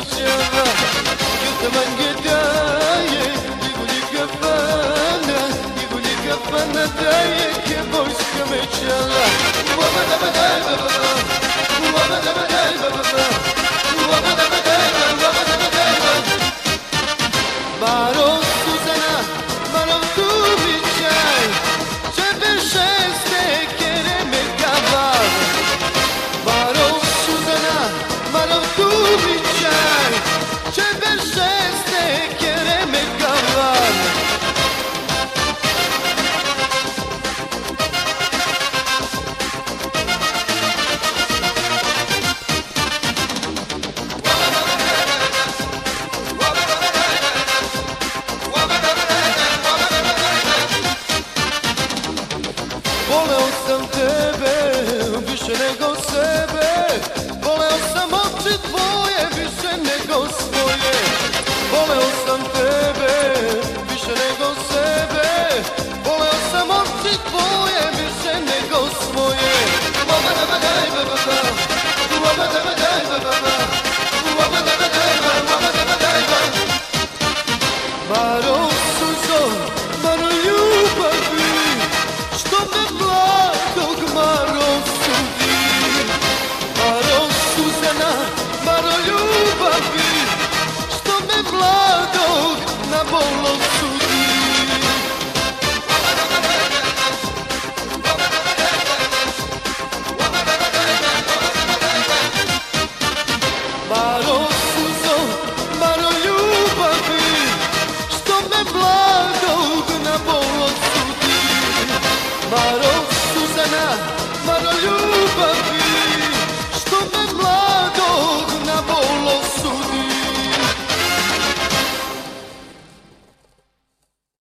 çeva Götemen gidaye Diguli kafana Diguli kafana daye Ki boş kame çeva Wama da badal baba Wama da badal baba Wama da badal Wama da badal Baro Suzana Baro tu bichaj Çebe şeste kere me kavar Baro Suzana Baro tu bichaj Çebe şeste kere me kavar Voleo sam tebe, više nego sebe Voleo sam oči tvoje, više nego svoje Voleo sam tebe, više nego sebe Voleo sam oči tvoje, više nego svoje Mama da badaj baba